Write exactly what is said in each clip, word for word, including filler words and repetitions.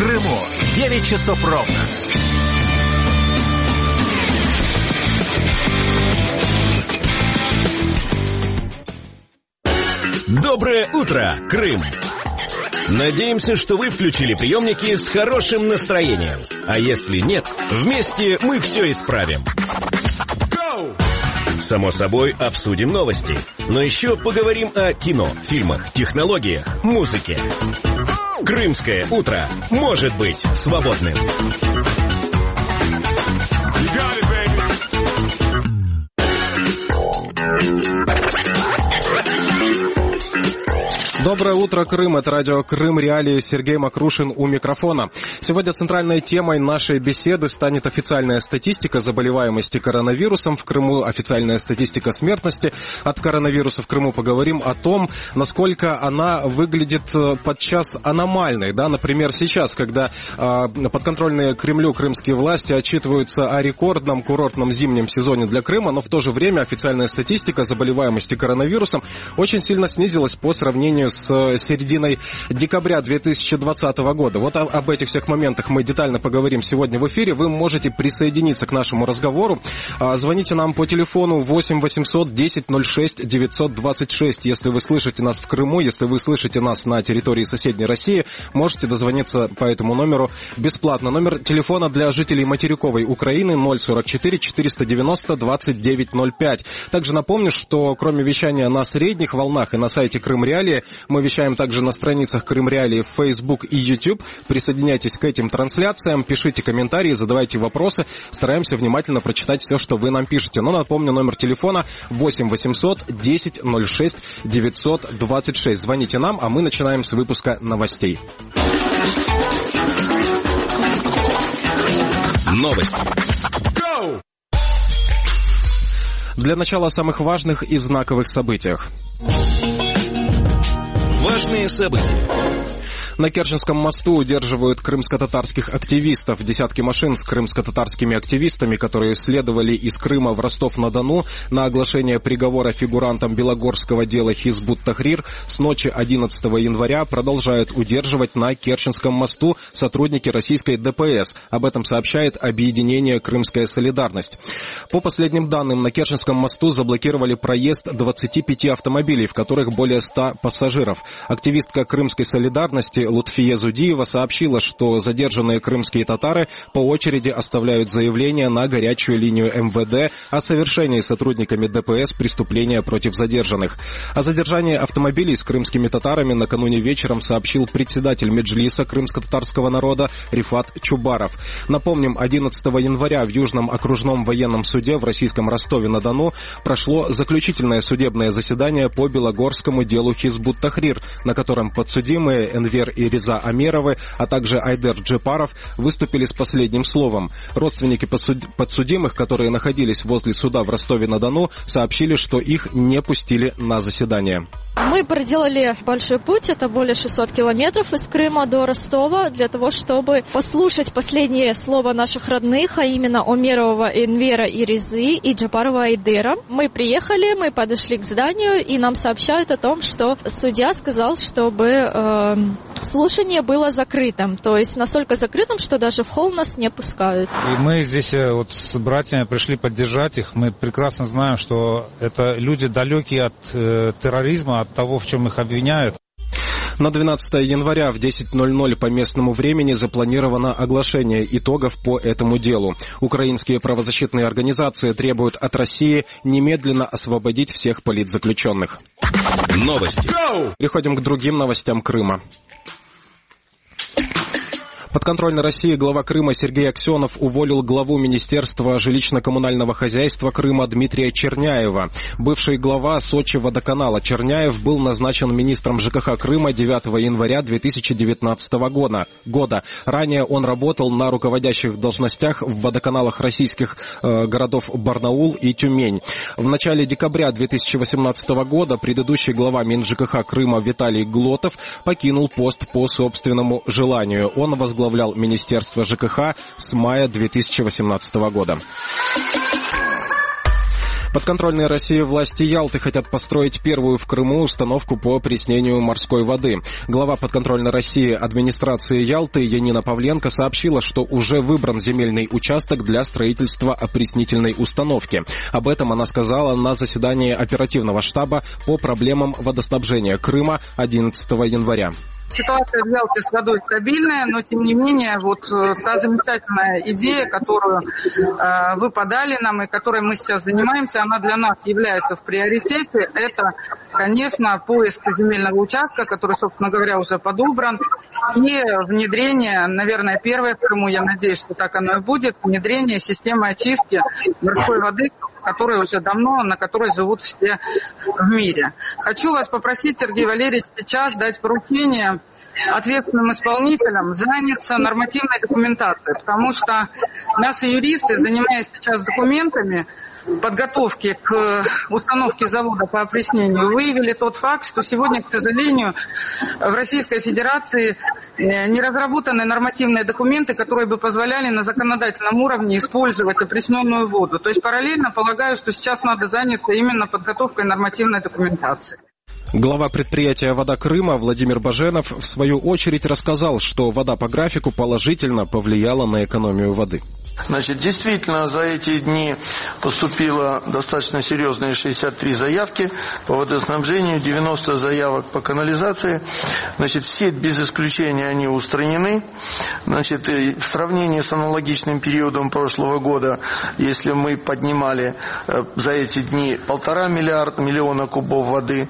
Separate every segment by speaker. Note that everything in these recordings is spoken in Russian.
Speaker 1: Крыму. девять часов ровно. Доброе утро, Крым! Надеемся, что вы включили приемники с хорошим настроением. А если нет, вместе мы все исправим. Go! Само собой, обсудим новости. Но еще поговорим о кино, фильмах, технологиях, музыке. Крымское утро может быть свободным.
Speaker 2: Доброе утро, Крым. Это радио «Крым Реалии». Сергей Макрушин у микрофона. Сегодня центральной темой нашей беседы станет официальная статистика заболеваемости коронавирусом в Крыму, официальная статистика смертности от коронавируса в Крыму. Поговорим о том, насколько она выглядит подчас аномальной. Да? Например, сейчас, когда э, подконтрольные Кремлю крымские власти отчитываются о рекордном курортном зимнем сезоне для Крыма, но в то же время официальная статистика заболеваемости коронавирусом очень сильно снизилась по сравнению с серединой декабря две тысячи двадцатого года. Вот об этих всех моментах мы детально поговорим сегодня в эфире. Вы можете присоединиться к нашему разговору. Звоните нам по телефону восемь восемьсот десять ноль шесть девятьсот двадцать шесть. Если вы слышите нас в Крыму, если вы слышите нас на территории соседней России, можете дозвониться по этому номеру бесплатно. Номер телефона для жителей материковой Украины ноль сорок четыре четыреста девяносто двадцать девять ноль пять. Также напомню, что кроме вещания на средних волнах и на сайте Крым Реалии, мы вещаем также на страницах Крым Реалии в Facebook и YouTube. Присоединяйтесь к этим трансляциям, пишите комментарии, задавайте вопросы. Стараемся внимательно прочитать все, что вы нам пишете. Но напомню, номер телефона восемь восемьсот десять ноль шесть девятьсот двадцать шесть. Звоните нам, а мы начинаем с выпуска новостей.
Speaker 1: Новости.
Speaker 2: Для начала о самых важных и знаковых событиях.
Speaker 1: Важные события.
Speaker 2: На Керченском мосту удерживают крымско-татарских активистов. Десятки машин с крымско-татарскими активистами, которые следовали из Крыма в Ростов-на-Дону на оглашение приговора фигурантам Белогорского дела Хизбут Тахрир, с ночи одиннадцатого января продолжают удерживать на Керченском мосту сотрудники российской ДПС. Об этом сообщает объединение «Крымская солидарность». По последним данным, на Керченском мосту заблокировали проезд двадцати пяти автомобилей, в которых более ста пассажиров. Активистка «Крымской солидарности» Лутфия Зудиева сообщила, что задержанные крымские татары по очереди оставляют заявление на горячую линию эм вэ дэ о совершении сотрудниками ДПС преступления против задержанных. О задержании автомобилей с крымскими татарами накануне вечером сообщил председатель Меджлиса крымско-татарского народа Рифат Чубаров. Напомним, одиннадцатого января в Южном окружном военном суде в российском Ростове-на-Дону прошло заключительное судебное заседание по Белогорскому делу Хизбут Тахрир, на котором подсудимые Энвер и Реза Амеровы, а также Айдер Джепаров выступили с последним словом. Родственники подсудимых, которые находились возле суда в Ростове-на-Дону, сообщили, что их не пустили на заседание.
Speaker 3: Мы проделали большой путь, это более шестьсот километров из Крыма до Ростова, для того, чтобы послушать последнее слово наших родных, а именно Омерова, Энвера и Резы и Джапарова Айдера. Мы приехали, мы подошли к зданию, и нам сообщают о том, что судья сказал, чтобы э, слушание было закрытым, то есть настолько закрытым, что даже в холл нас не пускают.
Speaker 4: И мы здесь вот с братьями пришли поддержать их. Мы прекрасно знаем, что это люди далекие от э, терроризма, от того, в чем их обвиняют.
Speaker 2: На двенадцатого января в десять ноль ноль по местному времени запланировано оглашение итогов по этому делу. Украинские правозащитные организации требуют от России немедленно освободить всех политзаключенных.
Speaker 1: Новости.
Speaker 2: Переходим к другим новостям Крыма. Подконтрольной России глава Крыма Сергей Аксенов уволил главу Министерства жилищно-коммунального хозяйства Крыма Дмитрия Черняева. Бывший глава Сочи водоканала Черняев был назначен министром ЖКХ Крыма девятого января две тысячи девятнадцатого года. Ранее он работал на руководящих должностях в водоканалах российских э, городов Барнаул и Тюмень. В начале декабря две тысячи восемнадцатого года предыдущий глава МинЖКХ Крыма Виталий Глотов покинул пост по собственному желанию. Он возглавлял возглавлял Министерство ЖКХ с мая две тысячи восемнадцатого года. Подконтрольные России власти Ялты хотят построить первую в Крыму установку по опреснению морской воды. Глава подконтрольной России администрации Ялты Янина Павленко сообщила, что уже выбран земельный участок для строительства опреснительной установки. Об этом она сказала на заседании оперативного штаба по проблемам водоснабжения Крыма одиннадцатого января.
Speaker 5: Ситуация в Ялте с водой стабильная, но тем не менее вот та замечательная идея, которую э, вы подали нам и которой мы сейчас занимаемся, она для нас является в приоритете. Это, конечно, поиск земельного участка, который, собственно говоря, уже подобран, и внедрение, наверное, первое в Крыму, я надеюсь, что так оно и будет, внедрение системы очистки морской воды, которая уже давно, на которой живут все в мире. Хочу вас попросить, Сергей Валерьевич, сейчас дать поручение ответственным исполнителям заняться нормативной документацией, потому что наши юристы, занимаясь сейчас документами подготовки к установке завода по опреснению, выявили тот факт, что сегодня, к сожалению, в Российской Федерации не разработаны нормативные документы, которые бы позволяли на законодательном уровне использовать опресненную воду. То есть параллельно полагаю, что сейчас надо заняться именно подготовкой нормативной документации.
Speaker 2: Глава предприятия «Вода Крыма» Владимир Баженов в свою очередь рассказал, что вода по графику положительно повлияла на экономию воды.
Speaker 6: Значит, действительно, за эти дни поступило достаточно серьезные шестьдесят три заявки по водоснабжению, девяносто заявок по канализации. Значит, все без исключения они устранены. Значит, в сравнении с аналогичным периодом прошлого года, если мы поднимали за эти дни полтора миллиарда миллиона кубов воды,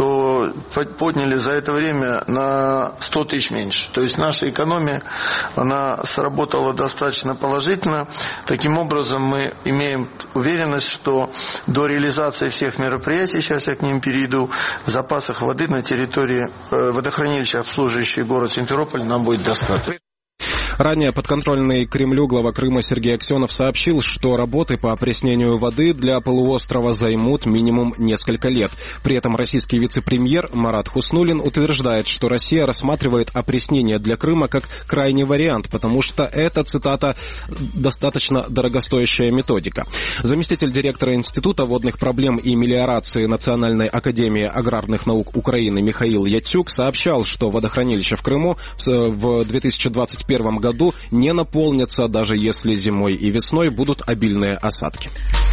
Speaker 6: то подняли за это время на сто тысяч меньше. То есть наша экономия, она сработала достаточно положительно. Таким образом, мы имеем уверенность, что до реализации всех мероприятий, сейчас я к ним перейду, в запасах воды на территории водохранилища, обслуживающей город Симферополь, нам будет достаточно.
Speaker 2: Ранее подконтрольный Кремлю глава Крыма Сергей Аксенов сообщил, что работы по опреснению воды для полуострова займут минимум несколько лет. При этом российский вице-премьер Марат Хуснуллин утверждает, что Россия рассматривает опреснение для Крыма как крайний вариант, потому что это, цитата, «достаточно дорогостоящая методика». Заместитель директора Института водных проблем и мелиорации Национальной академии аграрных наук Украины Михаил Яцюк сообщал, что водохранилища в Крыму в две тысячи двадцать первом году не наполнятся, даже если зимой и весной будут обильные осадки.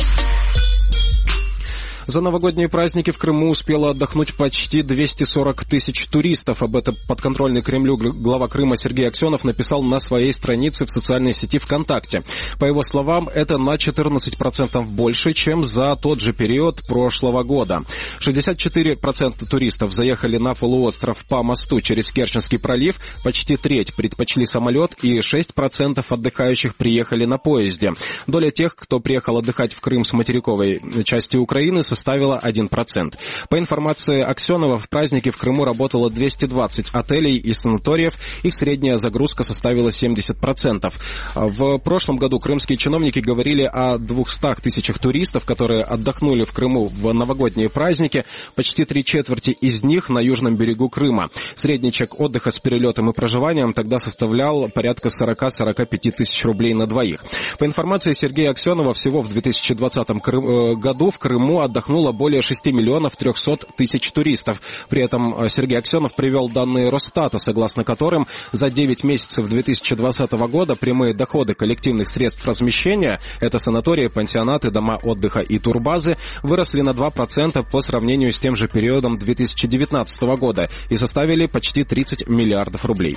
Speaker 2: За новогодние праздники в Крыму успело отдохнуть почти двести сорок тысяч туристов. Об этом подконтрольный Кремлю глава Крыма Сергей Аксенов написал на своей странице в социальной сети ВКонтакте. По его словам, это на четырнадцать процентов больше, чем за тот же период прошлого года. шестьдесят четыре процента туристов заехали на полуостров по мосту через Керченский пролив, почти треть предпочли самолет и шесть процентов отдыхающих приехали на поезде. Доля тех, кто приехал отдыхать в Крым с материковой части Украины, составила один процент. По информации Аксенова, в празднике в Крыму работало двести двадцать отелей и санаториев, их средняя загрузка составила семьдесят процентов. В прошлом году крымские чиновники говорили о двухстах тысячах туристов, которые отдохнули в Крыму в новогодние праздники, почти три четверти из них на южном берегу Крыма. Средний чек отдыха с перелетом и проживанием тогда составлял порядка сорок-сорок пять тысяч рублей на двоих. По информации Сергея Аксенова, всего в две тысячи двадцатом году в Крыму отдохнуло более шести миллионов трехсот тысяч туристов. При этом Сергей Аксенов привел данные Росстата, согласно которым за девять месяцев две тысячи двадцатого года прямые доходы коллективных средств размещения, это санатории, пансионаты, дома отдыха и турбазы, выросли на два процента по сравнению с тем же периодом две тысячи девятнадцатого года и составили почти тридцать миллиардов рублей.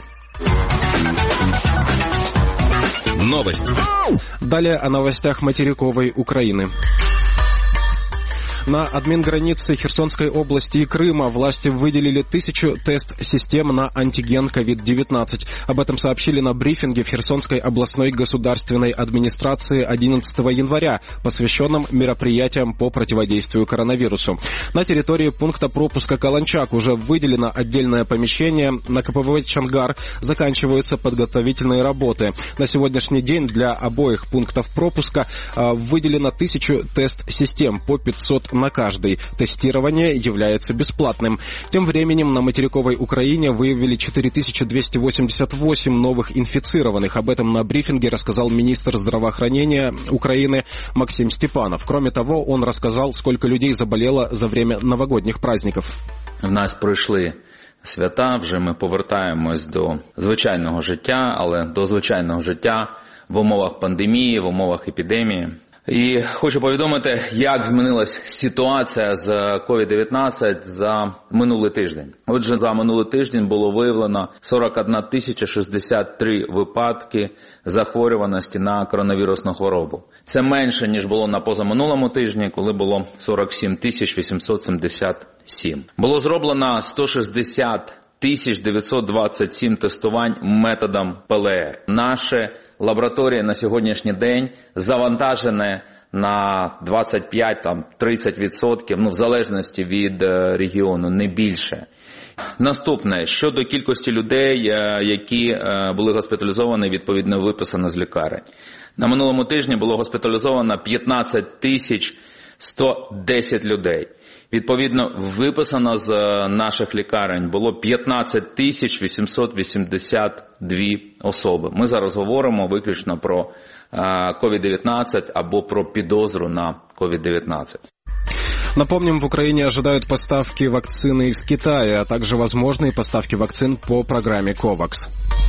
Speaker 1: Новость.
Speaker 2: Далее о новостях материковой Украины. На админгранице Херсонской области и Крыма власти выделили тысячу тест-систем на антиген ковид девятнадцать. Об этом сообщили на брифинге в Херсонской областной государственной администрации одиннадцатого января, посвященном мероприятиям по противодействию коронавирусу. На территории пункта пропуска Каланчак уже выделено отдельное помещение. На ка пэ вэ Чангар заканчиваются подготовительные работы. На сегодняшний день для обоих пунктов пропуска выделено тысячу тест-систем по пятьсот на каждый. Тестирование является бесплатным. Тем временем на материковой Украине выявили четыре тысячи двести восемьдесят восемь новых инфицированных. Об этом на брифинге рассказал министр здравоохранения Украины Максим Степанов. Кроме того, он рассказал, сколько людей заболело за время новогодних праздников.
Speaker 7: В нас пройшли свята, вже ми повертаємось до звичайного життя, але до звичайного життя в умовах пандемії, в умовах епідемії. І хочу повідомити, як змінилась ситуація з ковід дев'ятнадцять за минулий тиждень. Отже, за минулий тиждень було виявлено сорок одна тисяча шістдесят три випадки захворюваності на коронавірусну хворобу. Це менше, ніж було на позаминулому тижні, коли було сорок сім тисяч вісімсот сімдесят сім. Було зроблено сто шістдесят тисяч дев'ятсот двадцять сім тестувань методом ПЛР. Наші лабораторії на сьогоднішній день завантажені на двадцять п'ять - тридцять відсотків, ну в залежності від регіону, не більше. Наступне, щодо кількості людей, які були госпіталізовані, відповідно виписано з лікарень. На минулому тижні було госпіталізовано п'ятнадцять тисяч сто десять людей. Відповідно, виписано з наших лікарень було п'ятнадцять тисяч вісімсот вісімдесят дві особи. Ми зараз говоримо виключно про ковід дев'ятнадцять або про підозру на ковід дев'ятнадцять.
Speaker 2: Напомним, в Украине ожидают поставки вакцины из Китая, а также возможные поставки вакцин по программе ковакс.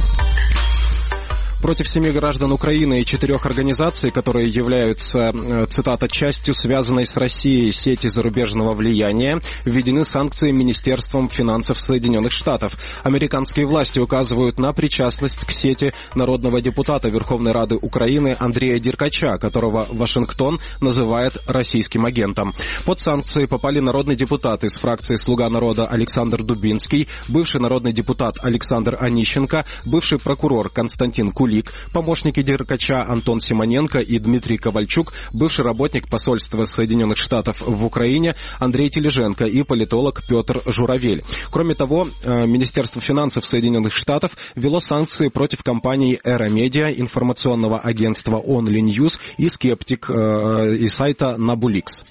Speaker 2: Против семи граждан Украины и четырех организаций, которые являются, цитата, частью связанной с Россией сети зарубежного влияния, введены санкции Министерством финансов Соединенных Штатов. Американские власти указывают на причастность к сети народного депутата Верховной Рады Украины Андрея Деркача, которого Вашингтон называет российским агентом. Под санкции попали народный депутат из фракции «Слуга народа» Александр Дубинский, бывший народный депутат Александр Онищенко, бывший прокурор Константин Кулик, помощники Деркача Антон Симоненко и Дмитрий Ковальчук, бывший работник посольства Соединенных Штатов в Украине Андрей Тележенко и политолог Петр Журавель. Кроме того, Министерство финансов Соединенных Штатов ввело санкции против компаний Эра Медиа, информационного агентства Only News и Скептик и сайта Набуликс.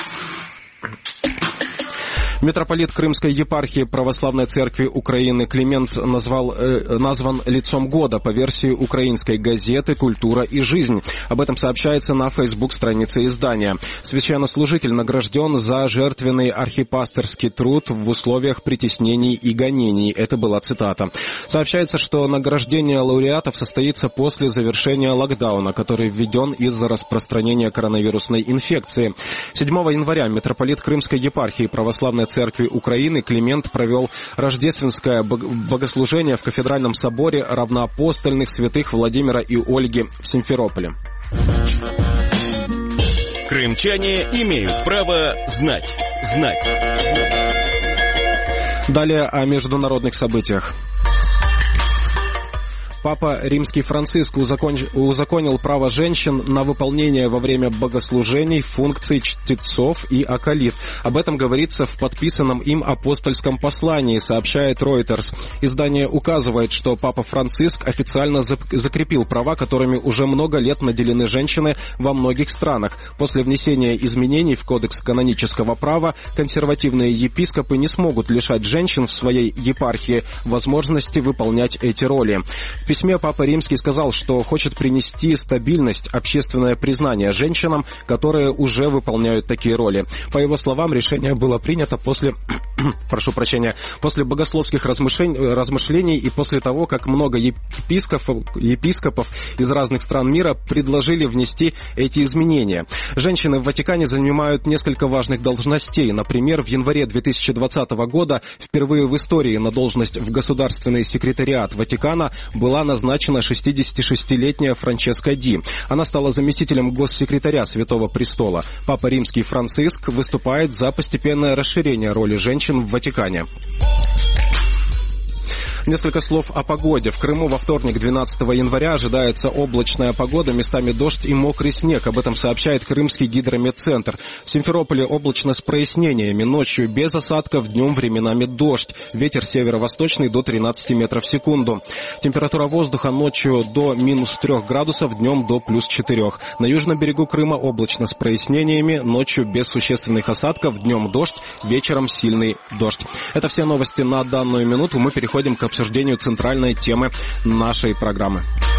Speaker 2: Митрополит Крымской епархии Православной Церкви Украины Климент назвал, э, назван лицом года по версии украинской газеты «Культура и жизнь». Об этом сообщается на фейсбук-странице издания. Священнослужитель награжден за жертвенный архипасторский труд в условиях притеснений и гонений. Это была цитата. Сообщается, что награждение лауреатов состоится после завершения локдауна, который введен из-за распространения коронавирусной инфекции. седьмого января митрополит Крымской епархии Православной Церкви Украины Климент провел рождественское богослужение в кафедральном соборе равноапостольных святых Владимира и Ольги в Симферополе.
Speaker 1: Крымчане имеют право знать. Знать.
Speaker 2: Далее о международных событиях. Папа Римский Франциск узаконил право женщин на выполнение во время богослужений функций чтецов и аколит. Об этом говорится в подписанном им апостольском послании, сообщает Reuters. Издание указывает, что Папа Франциск официально закрепил права, которыми уже много лет наделены женщины во многих странах. После внесения изменений в Кодекс канонического права консервативные епископы не смогут лишать женщин в своей епархии возможности выполнять эти роли. В письме Папа Римский сказал, что хочет принести стабильность, общественное признание женщинам, которые уже выполняют такие роли. По его словам, решение было принято после, прошу прощения, после богословских размышлений и после того, как много епископов, епископов из разных стран мира предложили внести эти изменения. Женщины в Ватикане занимают несколько важных должностей. Например, в январе две тысячи двадцатого года впервые в истории на должность в государственный секретариат Ватикана была назначена шестидесятишестилетняя Франческа Ди. Она стала заместителем госсекретаря Святого Престола. Папа Римский Франциск выступает за постепенное расширение роли женщин в Ватикане. Несколько слов о погоде. В Крыму во вторник, двенадцатого января, ожидается облачная погода, местами дождь и мокрый снег. Об этом сообщает Крымский гидрометцентр. В Симферополе облачно с прояснениями. Ночью без осадков, днем временами дождь. Ветер северо-восточный до тринадцати метров в секунду. Температура воздуха ночью до минус трех градусов, днем до плюс четырех. На южном берегу Крыма облачно с прояснениями. Ночью без существенных осадков, днем дождь, вечером сильный дождь. Это все новости на данную минуту. Мы переходим к обсуждению центральной темы нашей программы.